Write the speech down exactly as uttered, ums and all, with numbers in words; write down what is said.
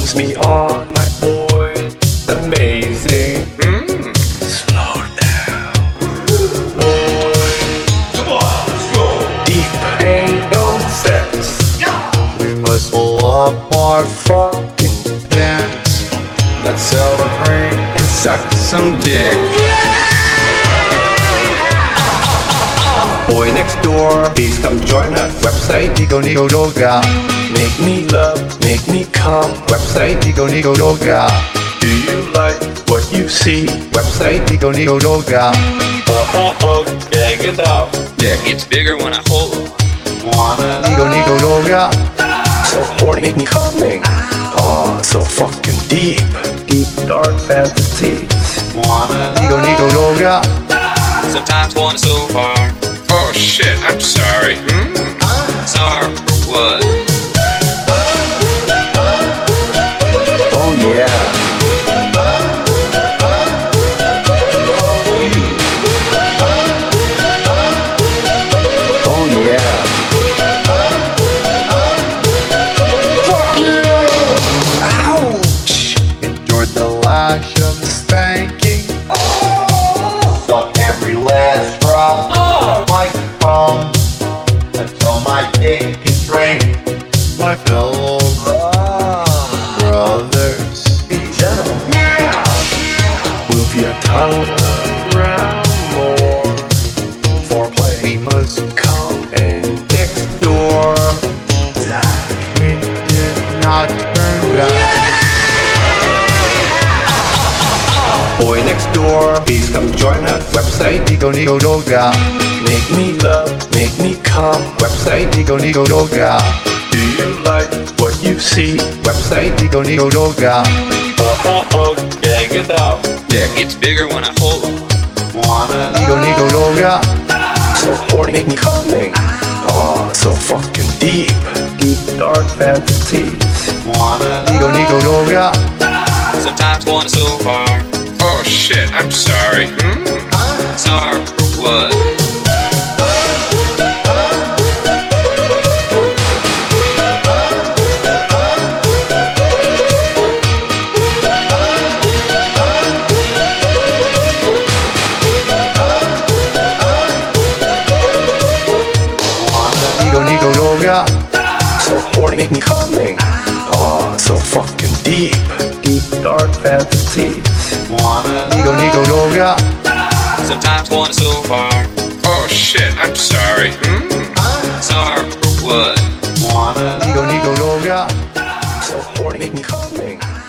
turns me on, my boy. Amazing. Mm. Slow down, boy. Come on, let's go. Deep ain't no sense. We must pull up our fucking pants. Let's celebrate and suck some dick. Boy next door, please come join us. Website Nico Nico Doga. Make me love, make me come. Website Nico Nico Doga. Do you like what you see? Website Nico Nico Doga. Oh oh oh, check it out. Dick gets bigger when I hold on. Wanna Nico Nico Doga. so horny, make me coming. Oh, so fucking deep, deep dark fantasies. Wanna Nico Nico Doga. Sometimes one is so far. Oh shit, I'm sorry. Mm. Sorry for what? Oh yeah. Oh yeah. Ouch! Enjoyed the lash of the spanking. Suck every last drop of my cum until my dick is drained. My fellow brothers. Move your tongue around more. Foreplay. We must Come and next door. we did not turn back. Boy next door, please come join us. Website Nico Nico Doga. make me love, make me come. Website Nico Nico Doga. do you like what you see? Website Nico Nico Doga. oh oh oh, check it out. Dick gets bigger when I hold on. Wanna Nico Nico Doga. So horny, make me coming. Oh, so fucking deep, deep dark fantasies. wanna Nico Nico Doga. Sometimes one is so far. Oh shit, I'm sorry. Mm. Sorry for what? Nico Nico Doga. So horny, make me coming. Oh, so fucking deep, deep dark fantasies. wanna Nico Nico Doga. Sometimes one is so far. Oh shit, I'm sorry. Mm. Sorry for what? wanna Nico Nico Doga. So horny, make me coming.